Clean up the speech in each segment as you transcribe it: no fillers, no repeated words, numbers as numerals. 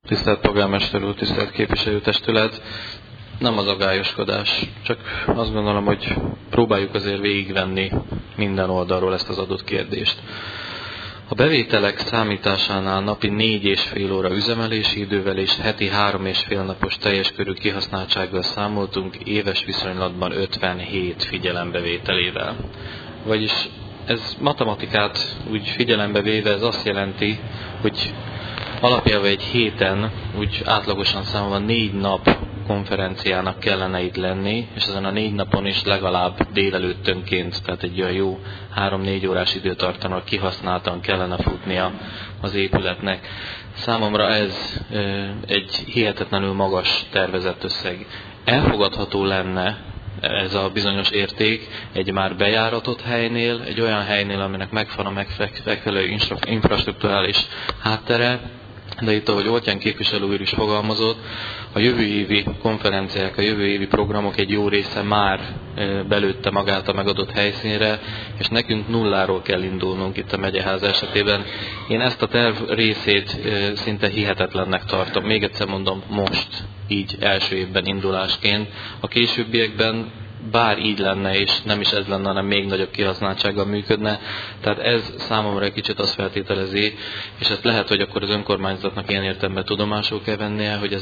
Tisztelt polgármester úr, tisztelt képviselőtestület! Nem az agályoskodás, csak azt gondolom, hogy próbáljuk azért végigvenni minden oldalról ezt az adott kérdést. A bevételek számításánál napi 4,5 óra üzemelési idővel és heti 3,5 napos teljes körű kihasználtsággal számoltunk, éves viszonylatban 57 figyelembevételével. Vagyis ez matematikát úgy figyelembe véve, ez azt jelenti, hogy alapjában egy héten úgy átlagosan számolva 4 nap konferenciának kellene itt lenni, és ezen a 4 napon is legalább délelőttönként, tehát egy olyan jó 3-4 órás időtartamra kihasználtan kellene futnia az épületnek. Számomra ez egy hihetetlenül magas tervezett összeg. Elfogadható lenne ez a bizonyos érték egy már bejáratott helynél, egy olyan helynél, aminek megvan a megfelelő infrastrukturális háttere, de itt, ahogy Oltján képviselő úr is fogalmazott, a jövő évi konferenciák, a jövő évi programok egy jó része már belőtte magát a megadott helyszínre, és nekünk nulláról kell indulnunk itt a megyeház esetében. Én ezt a terv részét szinte hihetetlennek tartom. Még egyszer mondom, most így első évben indulásként. A későbbiekben bár így lenne, és nem is ez lenne, hanem még nagyobb kihasználtsággal működne. Tehát ez számomra egy kicsit azt feltételezi, és ezt lehet, hogy akkor az önkormányzatnak ilyen értelemben tudomásul kell vennie, hogy az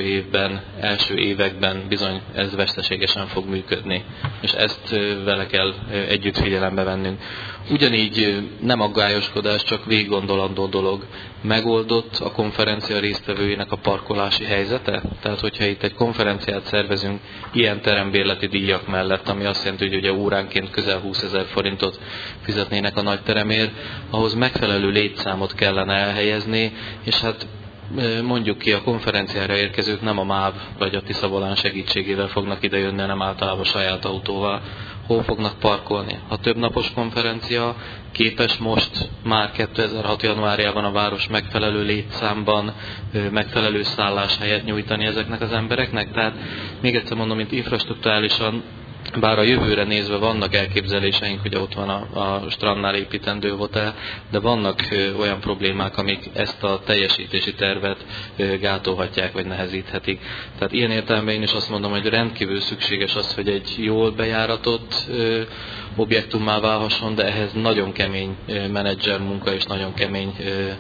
első években bizony ez veszteségesen fog működni. És ezt vele kell együtt figyelembe vennünk. Ugyanígy nem aggályoskodás, csak végiggondolandó dolog. Megoldott a konferencia résztvevőinek a parkolási helyzete? Tehát, hogyha itt egy konferenciát szervezünk ilyen terembérleti díjak mellett, ami azt jelenti, hogy ugye óránként közel 20 000 forintot fizetnének a nagy teremért, ahhoz megfelelő létszámot kellene elhelyezni, és hát mondjuk ki, a konferenciára érkezők nem a MÁV vagy a Tisza Volán segítségével fognak idejönni, hanem általában saját autóval. Hol fognak parkolni? Ha több napos konferencia, képes most már 2006. januárjában a város megfelelő létszámban megfelelő szálláshelyet nyújtani ezeknek az embereknek? Tehát még egyszer mondom, mint infrastrukturálisan, bár a jövőre nézve vannak elképzeléseink, hogy ott van a strandnál építendő hotel, de vannak olyan problémák, amik ezt a teljesítési tervet gátolhatják, vagy nehezíthetik. Tehát ilyen értelemben én is azt mondom, hogy rendkívül szükséges az, hogy egy jól bejáratott objektummá válhasson, de ehhez nagyon kemény menedzser munka és nagyon kemény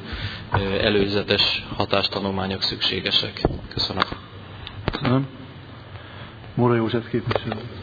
előzetes hatástanulmányok szükségesek. Köszönöm. Köszönöm. Móra József képviselő.